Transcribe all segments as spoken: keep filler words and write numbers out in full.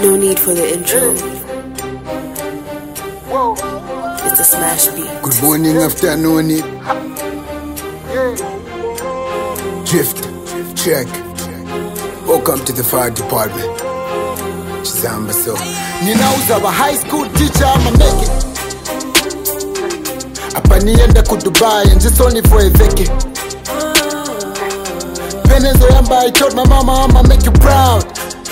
No need for the intro. It's a smash beat. Good morning, afternoon. Drift, check. Welcome to the fire department. Chizamba so. Ninauza wa high school teacher, I'ma make it. Hapa nienda ku Dubai and just only for a vacay. Venezo yamba, I told my mama I'ma make you proud.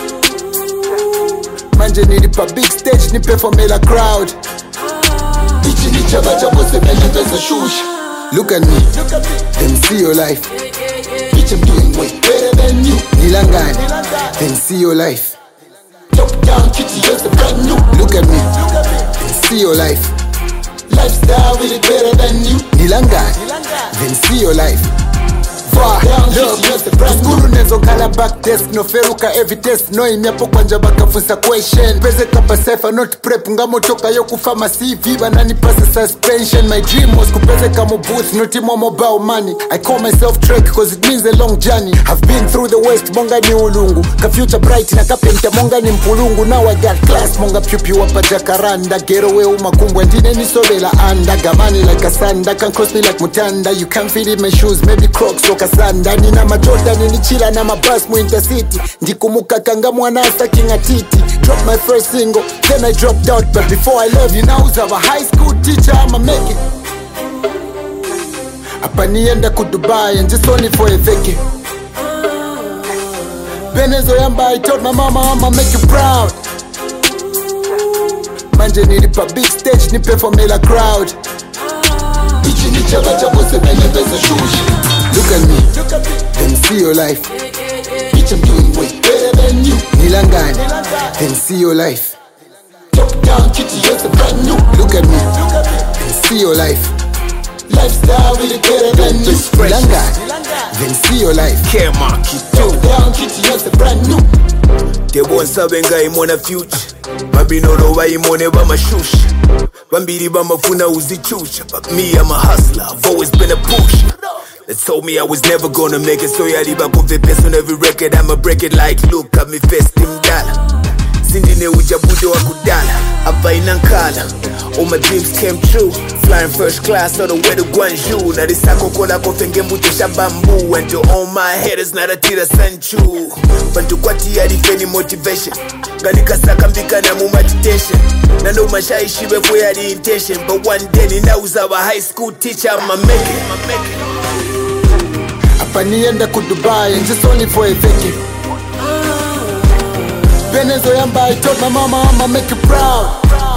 Manje nilipa big stage, nipe for mela crowd. Ichi ni chaba chabo sebele pesa shush. Look at me, then see your life. Bitch, I'm doing way better than you. Nilangani, then see your life. Top down, kitty, just a brand new. Look at me, then see your life. Lifestyle really better than you. Nilangani, then see your life. Look, skuru nezo kala back desk. No feruka every test. No imyapo kwanja baka funsa question. Pese kapa cypher not prep. Ngamo toka yoku fama C V. Banani pasa suspension. My dream was kupese kamo booth. No timo mobile money. I call myself Trek cause it means a long journey. I've been through the west. Monga ni ulungu. Ka future bright na kapenta. Monga ni mpulungu. Now I got class. Monga pupi wapa jacaranda. Get away umakumbwa. Ndine ni sobela anda. Gamani like a sanda. Can cross me like mutanda. You can't fit in my shoes. Maybe Crocs or Sanda. Nina majota nilichila na mabus mu intercity. Ndikumuka kanga mwana stacking a titi. Drop my first single, then I dropped out. But before I left, ninauza wa high school teacher, I'ma make it. Hapa nienda ku Dubai and just only for a vacay. Venezo yamba, I told my mama I'ma make you proud. Manje nilipa big stage, nipe for mela crowd. Ichi ni chaba chabo sebele pesa shush. Look at me, then see your life. Bitch, I'm doing way better than you. Nilangani, then see your life. Top down, kitty, just a brand new. Look at me, then see your life. Lifestyle really better than you. Nilangani, then see your life. Care market, top down, kitty, just a brand new. They won't sabenga imona future. Mabinolo wa imone ba mashush. Bambiri ba mafuna uzichusha. But me, I'm a hustler, I've always been a pusher. They told me I was never gonna make it, so yeah, liba put the best on every record. I'ma break it like look at me festim dala. Sindine ujabudo wa kudala, hapa inankala. All my dreams came true. Flying first class all the way to Guangzhou. Na risako kola kofenge mbutesha bamboo. And to all my haters na ratira sanchu. Bantu kwati ya defeni motivation. Ganika saka mbika na mu meditation. Na no mashaishi before ya the intention. But one day ninauza wa high school teacher, I'ma make it, I'ma make it. Hapa nienda ku Dubai and just only for a vacay. Venezo yamba, I told my mama I'ma make you proud.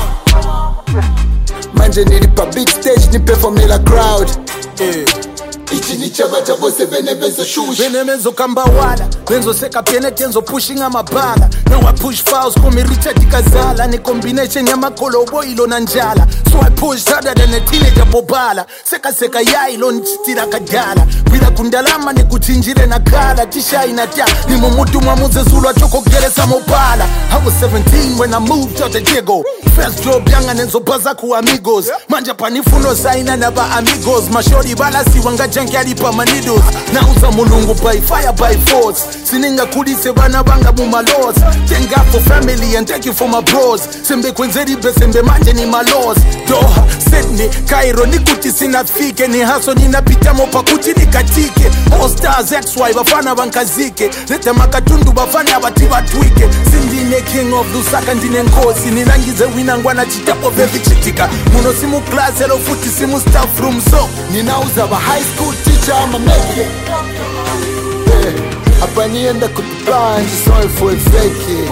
Manje nilipa big stage, nipe for mela crowd. Ichi ni chaba chabo sebene benzo shush. Bene menzo kamba wala. Benzo seka pene tenzo pushing amabala. Now I push fouls kumi Richard Kazala. Ni combination ya makolobo ilo na njala. So I push harder than a teenager bobala. Seka seka ya ilo nchitira kadala. Bila kundalama ni kuchinjire na kala. Tisha inatia ni mumutu mwamuze zulu achoko geresa mobala. I was seventeen when I moved out the Diego. First job yanga nenzo baza ku amigos. Manja panifuno saina na ba amigos. Mashori bala si wanga janki alipa manidos. Nauza mulungu by fire by force. Sininga kulise bana banga mumalos. Thank God for family and thank you for my bros. Sembe kwenzeri be sembe manje ni malos. Doha, Sydney, Cairo nikuti sinafike. Ni haso ninapita mopa kuti nikatike. All stars X Y bafana bankazike. Lete makatundu bafana batiba twike. Sindine king of Lusaka ndine nkosi. Nilangize winangwana chitapo vevi chitika. Muno simu class hello futi simu staff room. So ninauza wa high school teacher, I'ma make it. Yeah. Hapa nienda ku Dubai, just only for a vacay.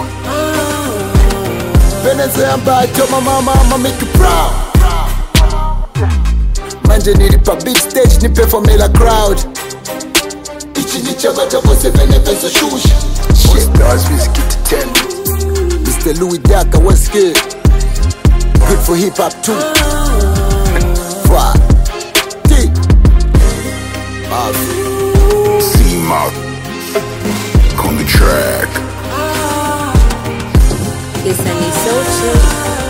Venezo yamba, I told my mama I'ma make you proud. Manje nilipa big stage, nipe for mela crowd. Ichi ni chaba chabo sebene benzo shush. Shit, stars music to ten. Mister Louis Daka, what's good? Good for hip hop too. Fuck. D. C-Mouth on the track. It's a new social.